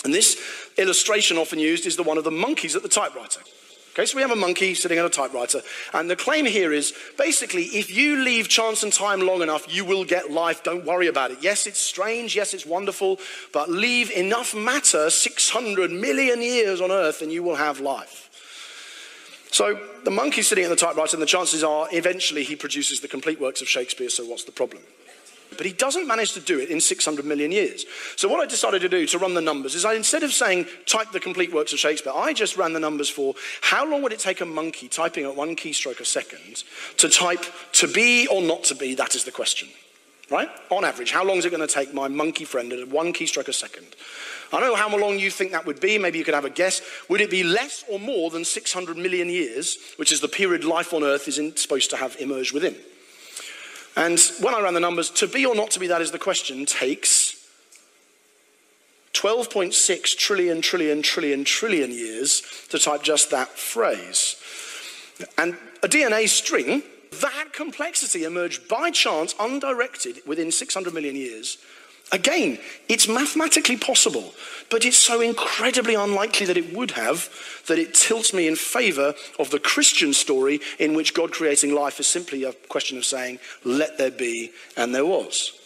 And this illustration often used is the one of the monkeys at the typewriter. Okay, so we have a monkey sitting at a typewriter, and the claim here is, basically, if you leave chance and time long enough, you will get life, don't worry about it. Yes, it's strange, yes, it's wonderful, but leave enough matter, 600 million years on Earth, and you will have life. So the monkey's sitting at the typewriter, and the chances are, eventually, he produces the complete works of Shakespeare, so what's the problem? But he doesn't manage to do it in 600 million years. So what I decided to do to run the numbers is instead of saying type the complete works of Shakespeare, I just ran the numbers for how long would it take a monkey typing at 1 keystroke a second to type to be or not to be, that is the question. Right? On average, how long is it going to take my monkey friend at 1 keystroke a second? I don't know how long you think that would be. Maybe you could have a guess. Would it be less or more than 600 million years, which is the period life on Earth is supposed to have emerged within? And when I ran the numbers, to be or not to be, that is the question, takes 12.6 trillion years to type just that phrase. And a DNA string, that complexity emerged by chance, undirected, within 600 million years. Again, it's mathematically possible, but it's so incredibly unlikely that it would have, that it tilts me in favor of the Christian story in which God creating life is simply a question of saying, let there be, and there was.